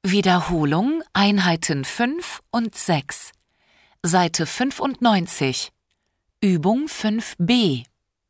Wiederholung Einheiten 5 und 6. Seite 95. Übung 5b.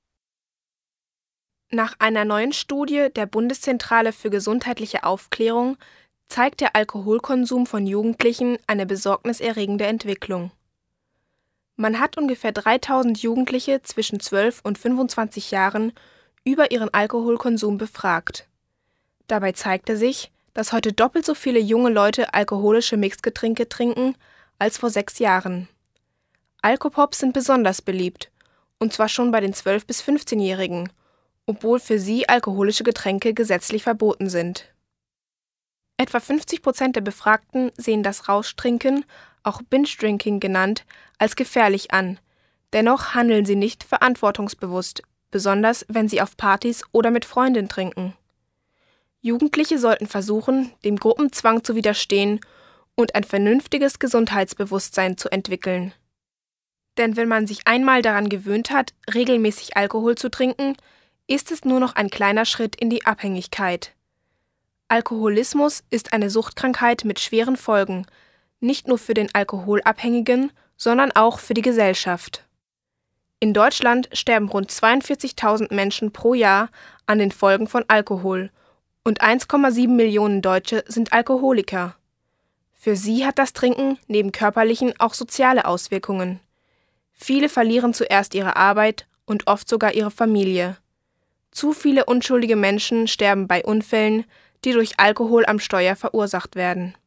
Nach einer neuen Studie der Bundeszentrale für gesundheitliche Aufklärung zeigt der Alkoholkonsum von Jugendlichen eine besorgniserregende Entwicklung. Man hat ungefähr 3000 Jugendliche zwischen 12 und 25 Jahren über ihren Alkoholkonsum befragt. Dabei zeigte sich, dass heute doppelt so viele junge Leute alkoholische Mixgetränke trinken als vor 6 Jahren. Alkopops sind besonders beliebt, und zwar schon bei den 12- bis 15-Jährigen, obwohl für sie alkoholische Getränke gesetzlich verboten sind. Etwa 50% der Befragten sehen das Rauschtrinken, auch Binge-Drinking genannt, als gefährlich an. Dennoch handeln sie nicht verantwortungsbewusst, besonders wenn sie auf Partys oder mit Freunden trinken. Jugendliche sollten versuchen, dem Gruppenzwang zu widerstehen und ein vernünftiges Gesundheitsbewusstsein zu entwickeln. Denn wenn man sich einmal daran gewöhnt hat, regelmäßig Alkohol zu trinken, ist es nur noch ein kleiner Schritt in die Abhängigkeit. Alkoholismus ist eine Suchtkrankheit mit schweren Folgen, nicht nur für den Alkoholabhängigen, sondern auch für die Gesellschaft. In Deutschland sterben rund 42.000 Menschen pro Jahr an den Folgen von Alkohol und 1,7 Millionen Deutsche sind Alkoholiker. Für sie hat das Trinken neben körperlichen auch soziale Auswirkungen. Viele verlieren zuerst ihre Arbeit und oft sogar ihre Familie. Zu viele unschuldige Menschen sterben bei Unfällen, die durch Alkohol am Steuer verursacht werden.